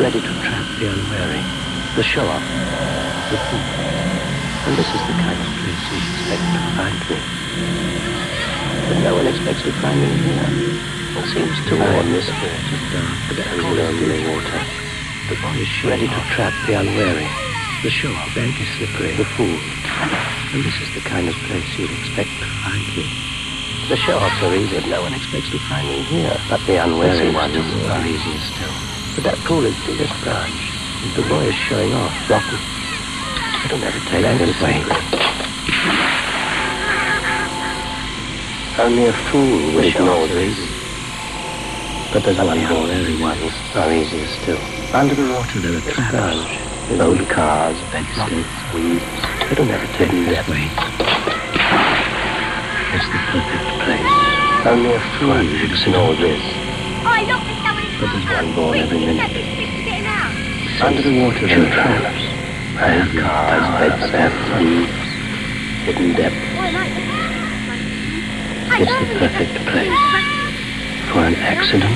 ready to trap the unwary, the show-off, the fool. And this is the kind of place you expect to find me. But no one expects to find me here. It seems too warm this spirit is dark and lonely water. The boy is ready to trap the unwary, the show-off, bank is slippery, the fool. And this is the kind of place you'd expect to find me. The show-offs are easy, but no one expects to find me here. But the unwary ones are easier still. But that pool is the biggest branch. The boy is showing off, rotten. It'll never take this way. Only a fool would ignore this. But there's one unwary ones are easier still. Under the water there are traps, old cars, bedsteads, weeds. It'll never take this way. It's the perfect place. Only a fool would ignore this. But there's one born every minute. Under the water there are traps, old cars, bedsteads, weeds, hidden depths. It's the perfect place for an accident.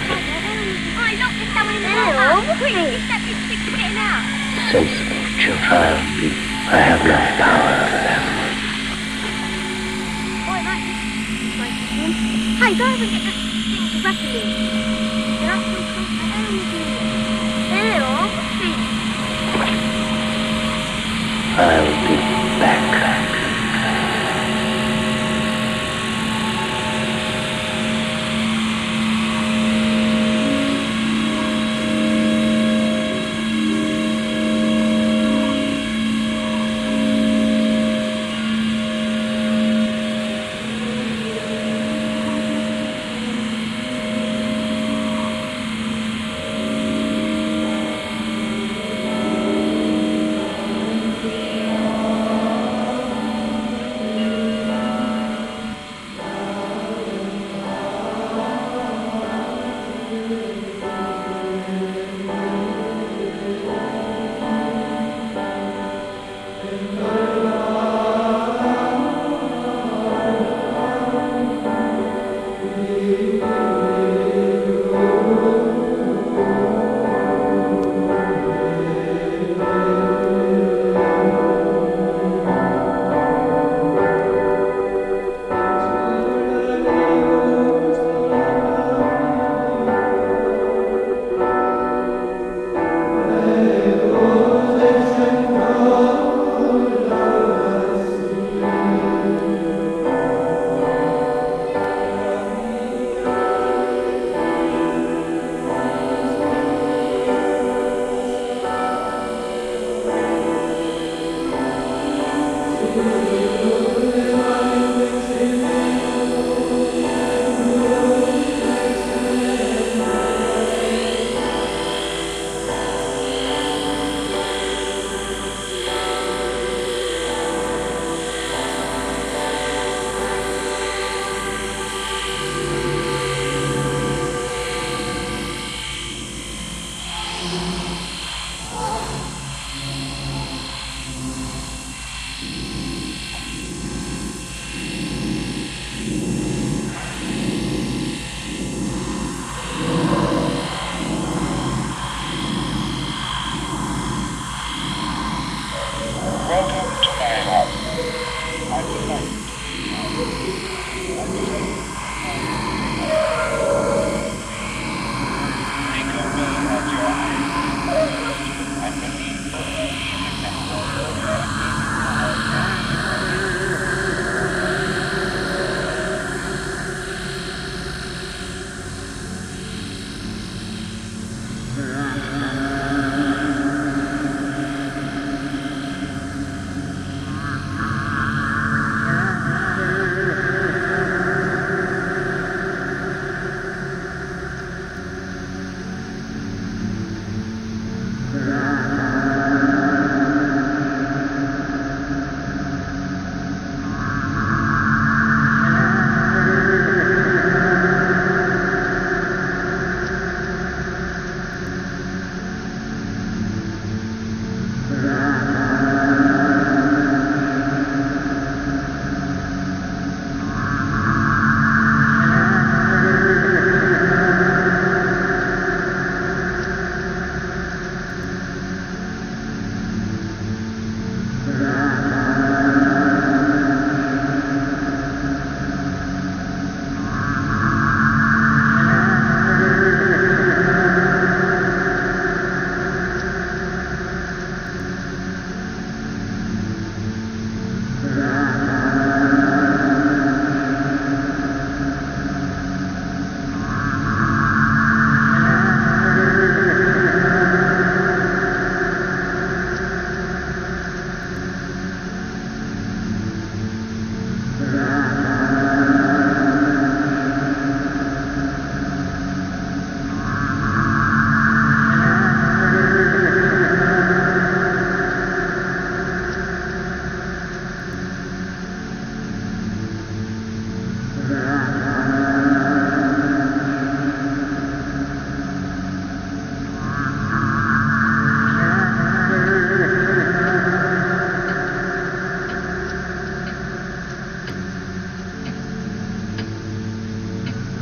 Sensible children. I have no power over them. Hey, go over and get that thing to rattle in. They're up to I'll be back.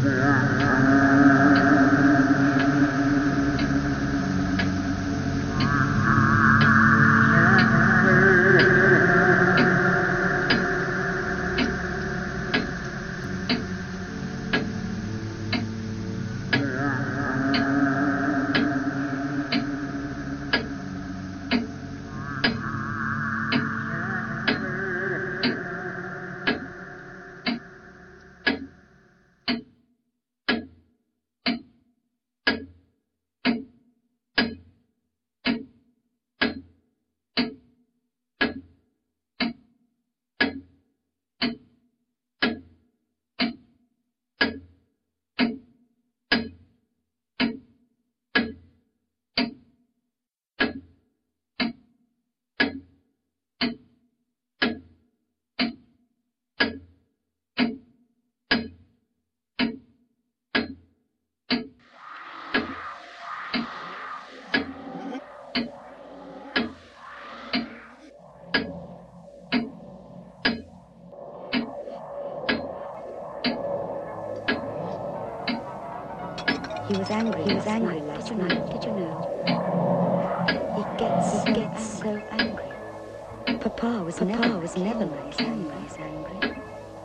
He was angry last night. Did you know? He gets so angry. Papa was never like him when he's angry.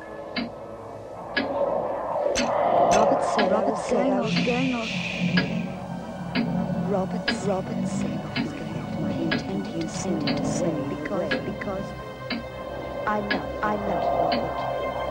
Robert said I was going off. Robert said I was going. He intended to send him to swim because I love Robert.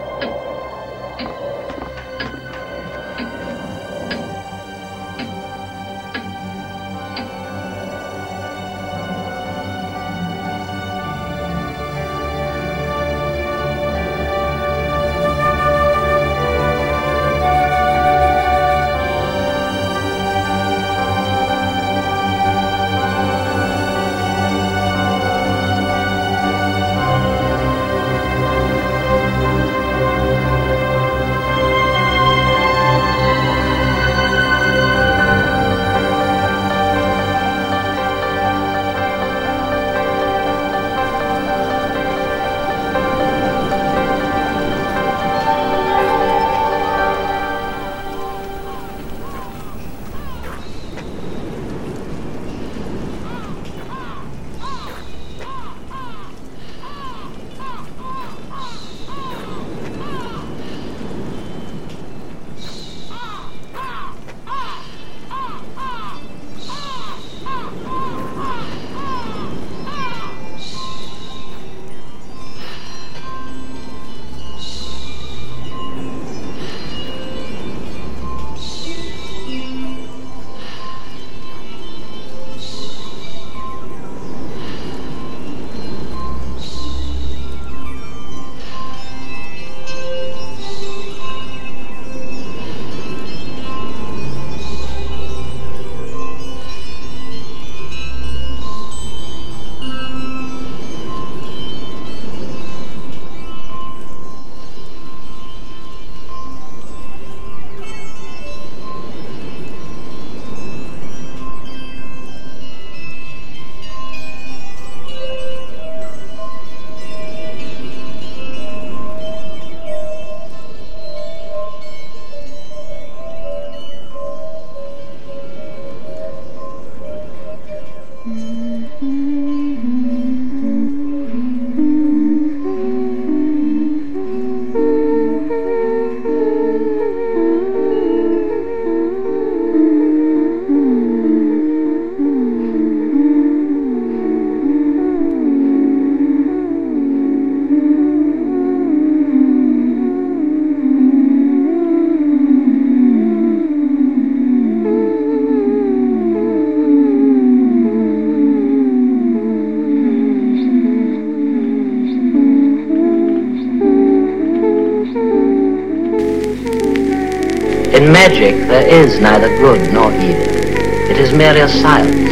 In magic, there is neither good nor evil. It is merely a science.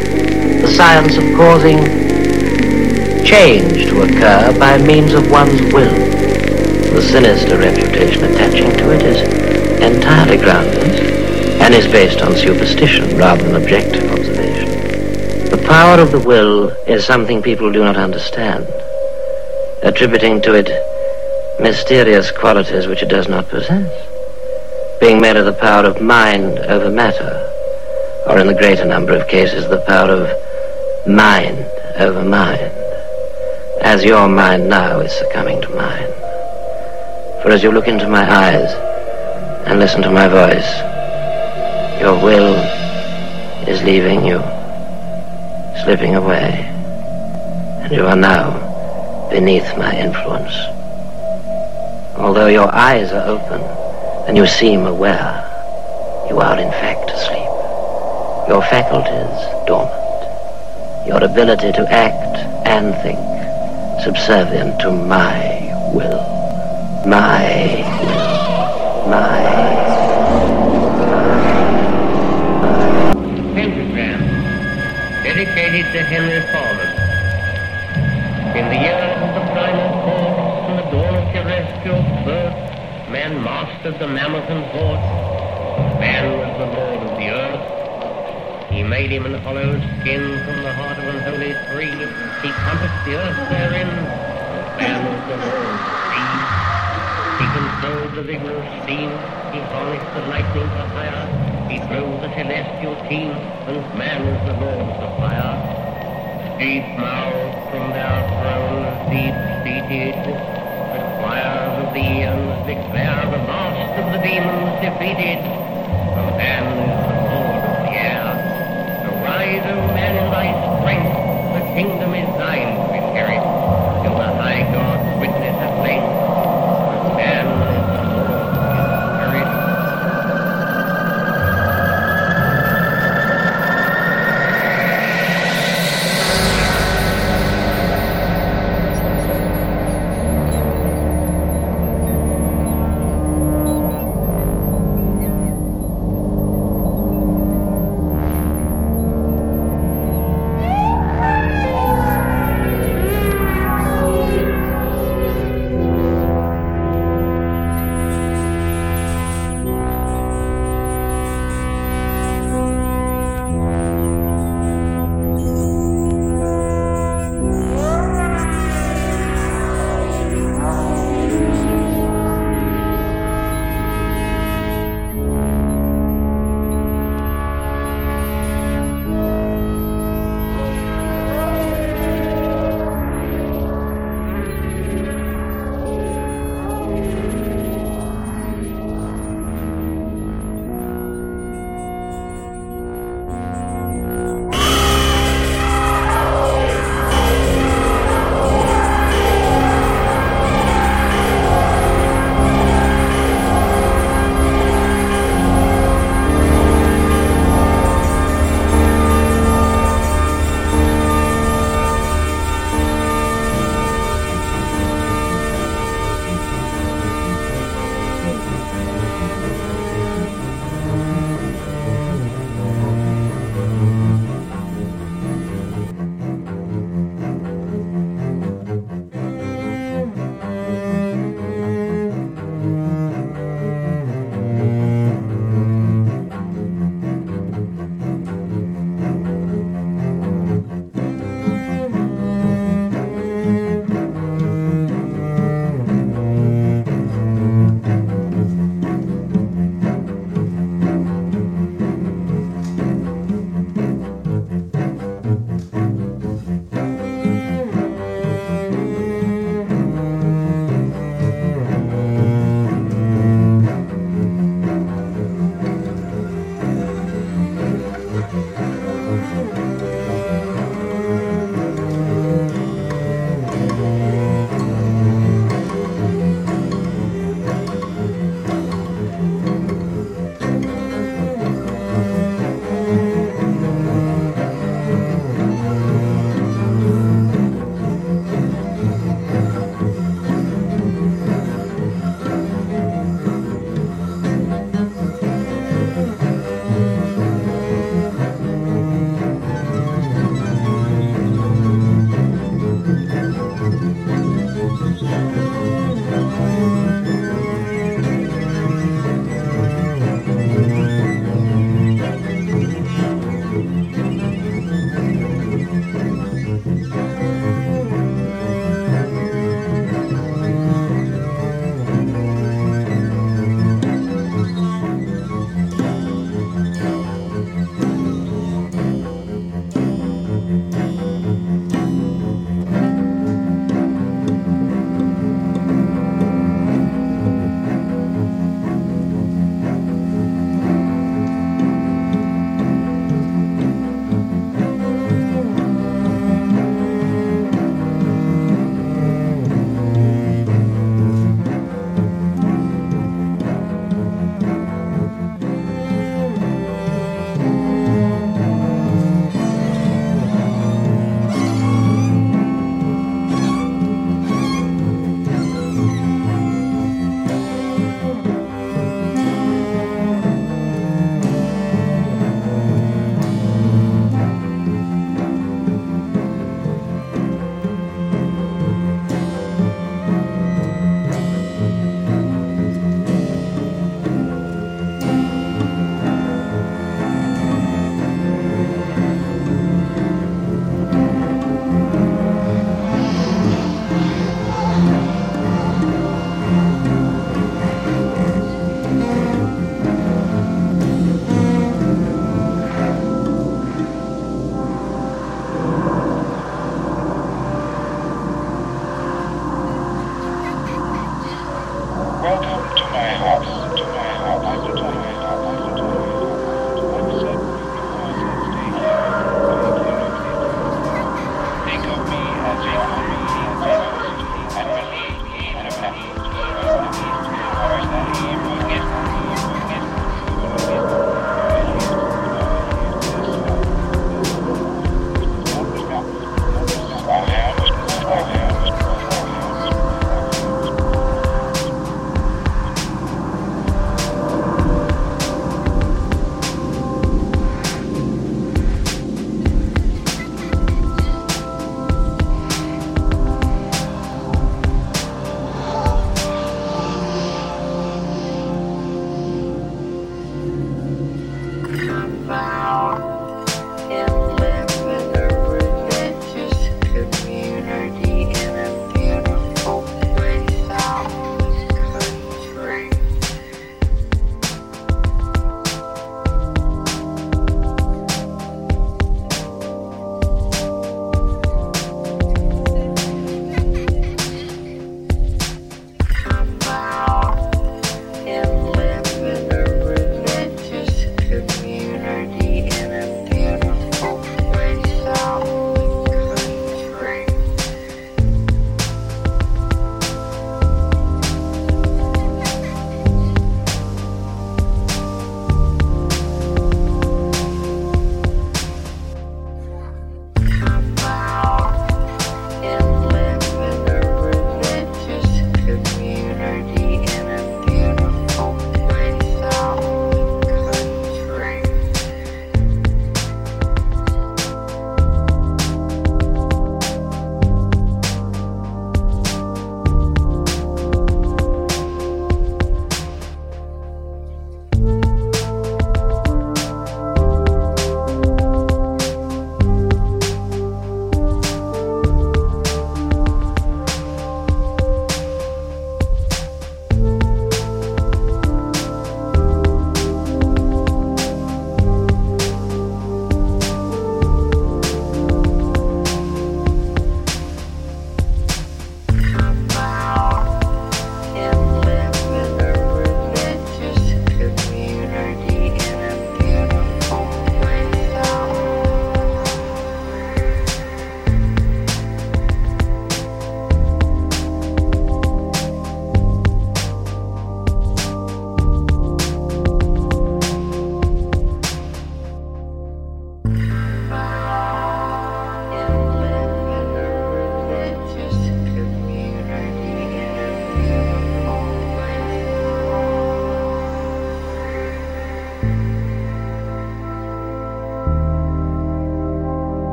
The science of causing change to occur by means of one's will. The sinister reputation attaching to it is entirely groundless and is based on superstition rather than objective observation. The power of the will is something people do not understand, attributing to it mysterious qualities which it does not possess. being made of the power of mind over matter, or in the greater number of cases, the power of mind over mind, as your mind now is succumbing to mine. For as you look into my eyes and listen to my voice, your will is leaving you, slipping away, and you are now beneath my influence. Although your eyes are open and you seem aware, you are in fact asleep. Your faculties dormant. Your ability to act and think subservient to my will. My will. Pentagram, dedicated to Henry Foreman. In the years of the primal force and the dawn of terrestrial birth, man mastered the mammoth and horse. Man was the lord of the earth. He made him an hollow skin from the heart of an holy tree. He compassed the earth therein. Man was the lord of the sea. He controlled the vigorous steam. He harnessed the lightning for hire. He drove the celestial team. And man was the lord of the fire. Deep-mouthed from their thrones, deep-seated, the choirs of the eons declare the last of the demons defeated. For man is the lord of the air. Arise, O man, in thy strength, the kingdom is thine to inherit, till the high gods witness at length, that man is the lord of his spirit.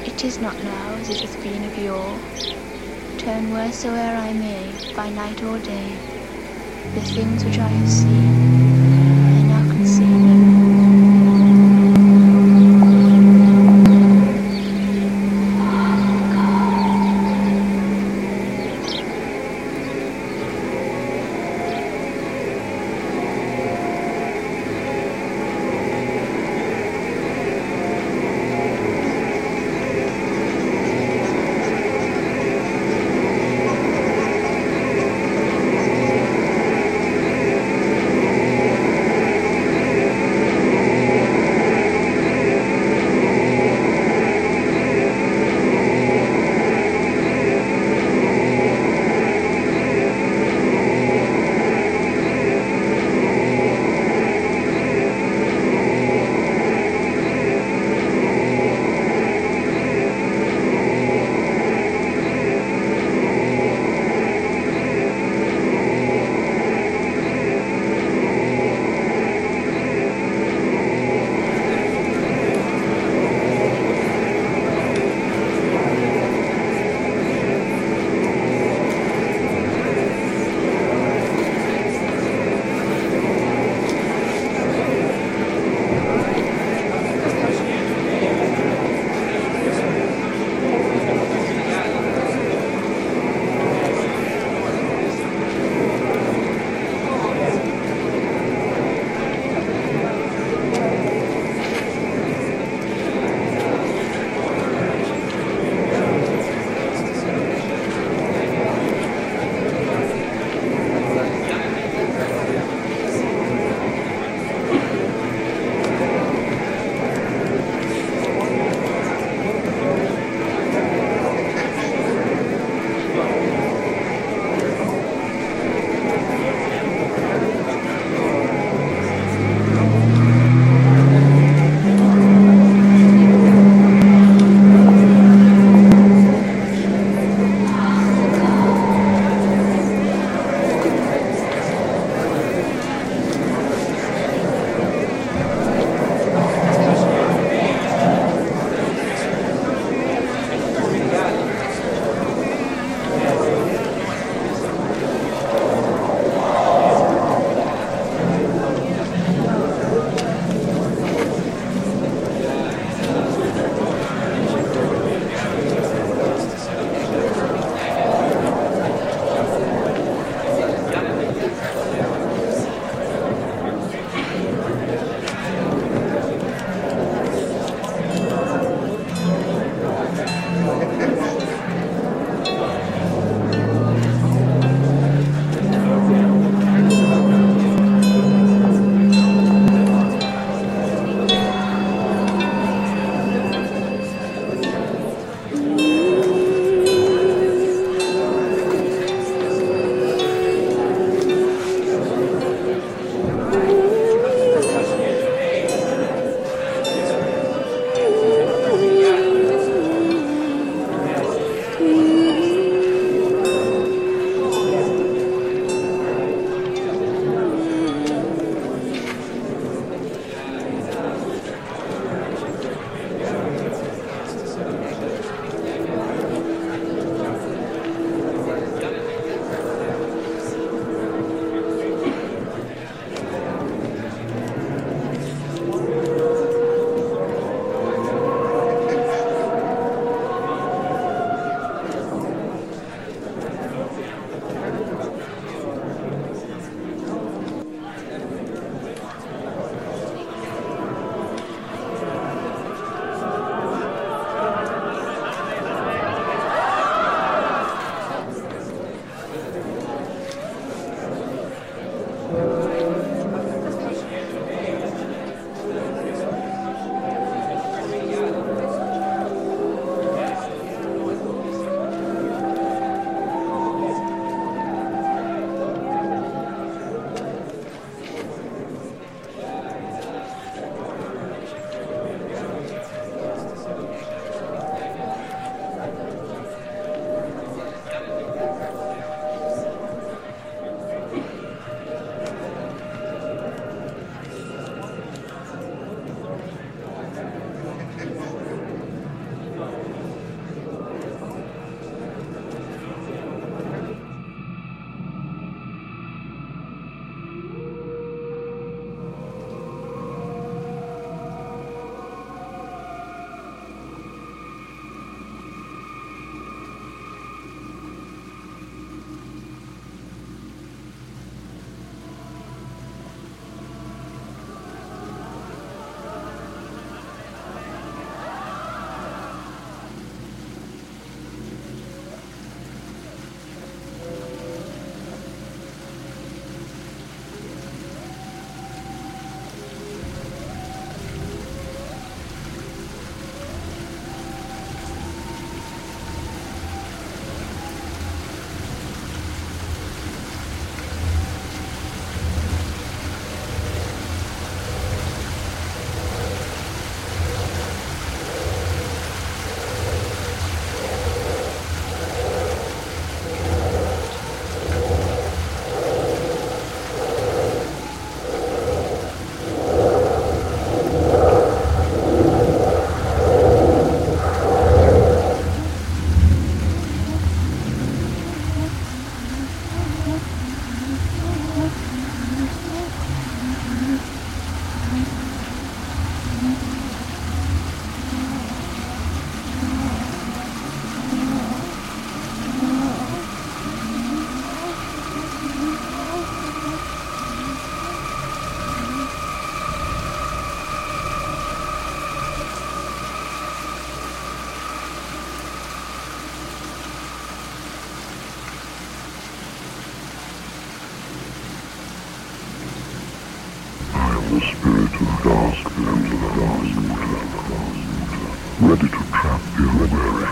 It is not now as it hath been of yore. Turn wheresoe'er I may, by night or day, the things which I have seen, I now can see no ready to trap the unwary.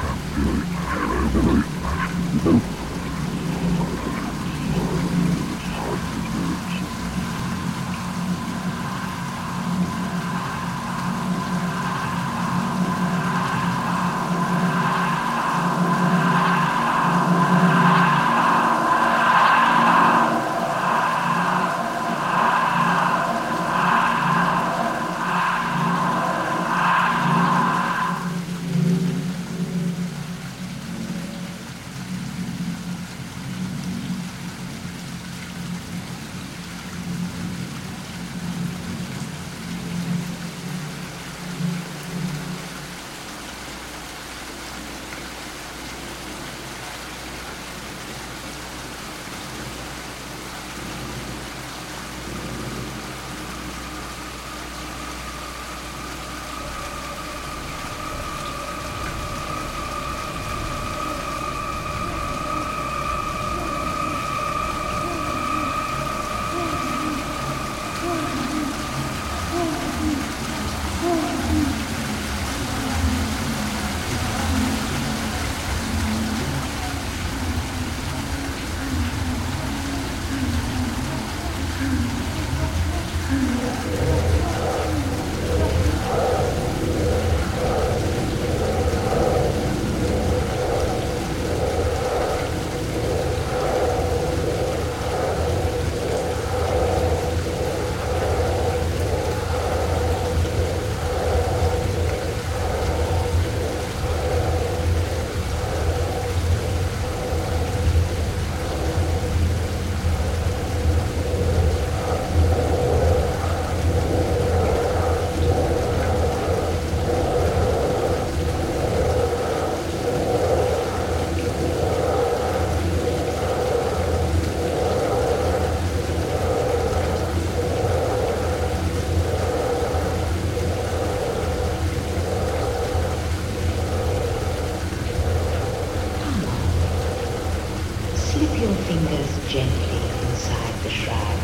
Slip your fingers gently inside the shroud.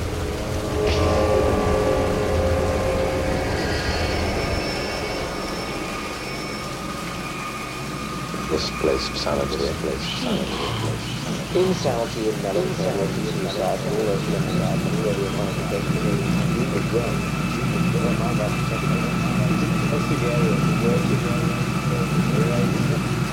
Misplaced sanity. Insanity and melancholy, suicide, all those things are really one of the best things again. Fantastic area to work in.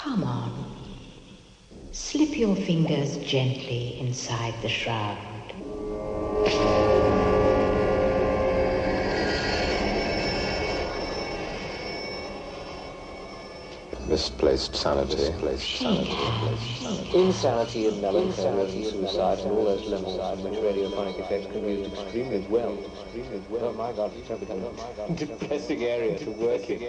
Come on. Slip your fingers gently inside the shroud. Misplaced sanity. Insanity and melancholy and suicide and all those levels in which radiophonic effects can be used extremely well. Oh my God, it's a depressing area to work in.